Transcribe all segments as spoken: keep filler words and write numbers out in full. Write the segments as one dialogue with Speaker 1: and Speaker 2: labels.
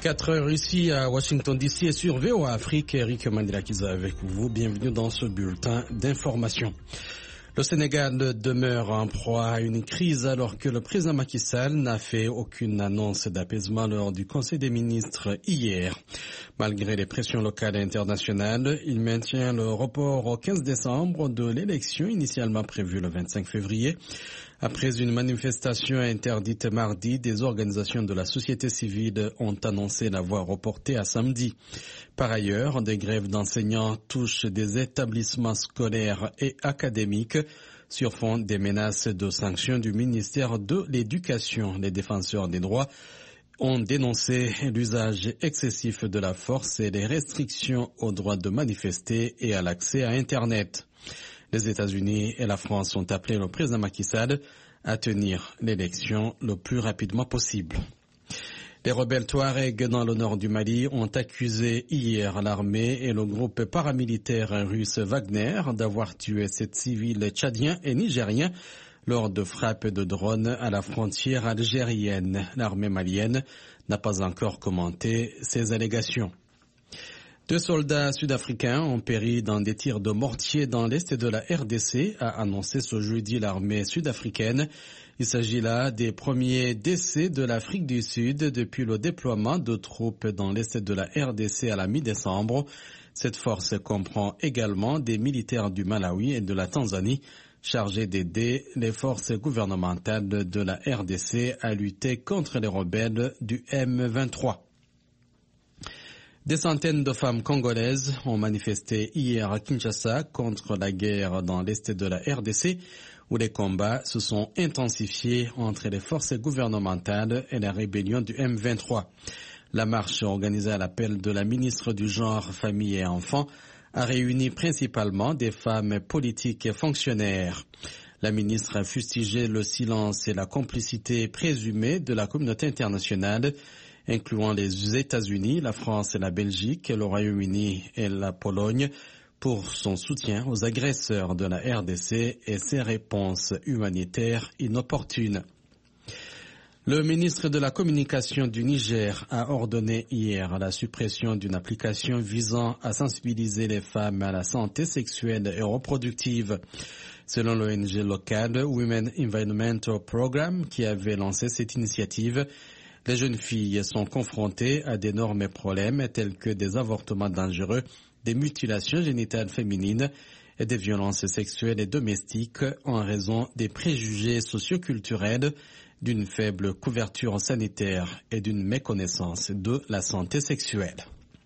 Speaker 1: quatre heures ici à Washington D C et sur V O A Afrique. Eric Mandela-Kiza avec vous. Bienvenue dans ce bulletin d'information. Le Sénégal demeure en proie à une crise alors que le président Macky Sall n'a fait aucune annonce d'apaisement lors du Conseil des ministres hier. Malgré les pressions locales et internationales, il maintient le report au quinze décembre de l'élection initialement prévue le vingt-cinq février. Après une manifestation interdite mardi, des organisations de la société civile ont annoncé l'avoir reportée à samedi. Par ailleurs, des grèves d'enseignants touchent des établissements scolaires et académiques sur fond des menaces de sanctions du ministère de l'Éducation. Les défenseurs des droits ont dénoncé l'usage excessif de la force et les restrictions au droit de manifester et à l'accès à Internet. Les États-Unis et la France ont appelé le président Macky Sall à tenir l'élection le plus rapidement possible. Les rebelles Touaregs dans le nord du Mali ont accusé hier l'armée et le groupe paramilitaire russe Wagner d'avoir tué sept civils tchadiens et nigériens lors de frappes de drones à la frontière algérienne. L'armée malienne n'a pas encore commenté ces allégations. Deux soldats sud-africains ont péri dans des tirs de mortier dans l'est de la R D C, a annoncé ce jeudi l'armée sud-africaine. Il s'agit là des premiers décès de l'Afrique du Sud depuis le déploiement de troupes dans l'est de la R D C à la mi-décembre. Cette force comprend également des militaires du Malawi et de la Tanzanie chargés d'aider les forces gouvernementales de la R D C à lutter contre les rebelles du M vingt-trois. Des centaines de femmes congolaises ont manifesté hier à Kinshasa contre la guerre dans l'est de la R D C, où les combats se sont intensifiés entre les forces gouvernementales et la rébellion du M vingt-trois. La marche organisée à l'appel de la ministre du Genre, Famille et Enfants a réuni principalement des femmes politiques et fonctionnaires. La ministre a fustigé le silence et la complicité présumée de la communauté internationale, incluant les États-Unis, la France et la Belgique, le Royaume-Uni et la Pologne, pour son soutien aux agresseurs de la R D C et ses réponses humanitaires inopportunes. Le ministre de la Communication du Niger a ordonné hier la suppression d'une application visant à sensibiliser les femmes à la santé sexuelle et reproductive. Selon l'O N G locale Women Environmental Programme, qui avait lancé cette initiative, les jeunes filles sont confrontées à d'énormes problèmes tels que des avortements dangereux, des mutilations génitales féminines et des violences sexuelles et domestiques en raison des préjugés socioculturels, d'une faible couverture sanitaire et d'une méconnaissance de la santé sexuelle.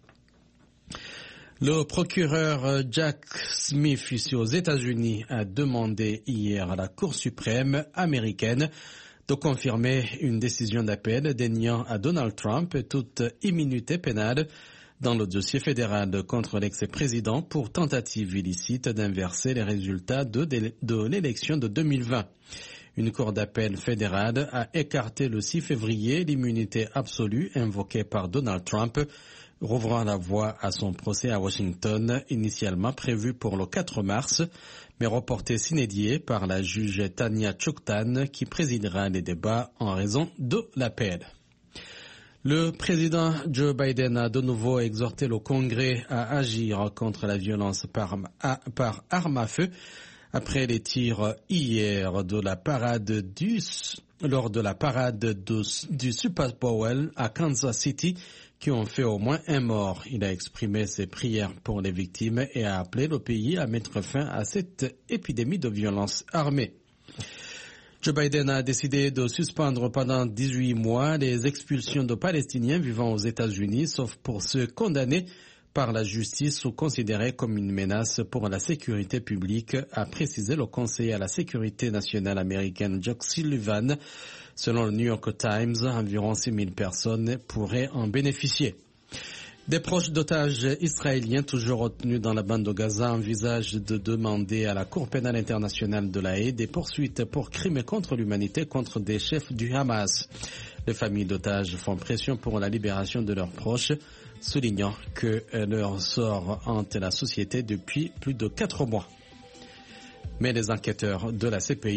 Speaker 1: Le procureur Jack Smith ici aux États-Unis a demandé hier à la Cour suprême américaine de confirmer une décision d'appel déniant à Donald Trump toute immunité pénale dans le dossier fédéral contre l'ex-président pour tentative illicite d'inverser les résultats de, de, de l'élection de deux mille vingt. Une cour d'appel fédérale a écarté le six février l'immunité absolue invoquée par Donald Trump, rouvrant la voie à son procès à Washington, initialement prévu pour le quatre mars, mais reporté sine die par la juge Tanya Chutkan qui présidera les débats en raison de l'appel. Le président Joe Biden a de nouveau exhorté le Congrès à agir contre la violence par, à, par arme à feu après les tirs hier de la parade du, lors de la parade de, du Super Bowl à Kansas City qui ont fait au moins un mort. Il a exprimé ses prières pour les victimes et a appelé le pays à mettre fin à cette épidémie de violence armée. Joe Biden a décidé de suspendre pendant dix-huit mois les expulsions de Palestiniens vivant aux États-Unis, sauf pour ceux condamnés par la justice ou considérés comme une menace pour la sécurité publique, a précisé le conseiller à la sécurité nationale américaine Jake Sullivan. Selon le New York Times, environ six mille personnes pourraient en bénéficier. Des proches d'otages israéliens toujours retenus dans la bande de Gaza envisagent de demander à la Cour pénale internationale de La Haye des poursuites pour crimes contre l'humanité contre des chefs du Hamas. Les familles d'otages font pression pour la libération de leurs proches, soulignant que leur sort hante la société depuis plus de quatre mois. Mais les enquêteurs de la C P I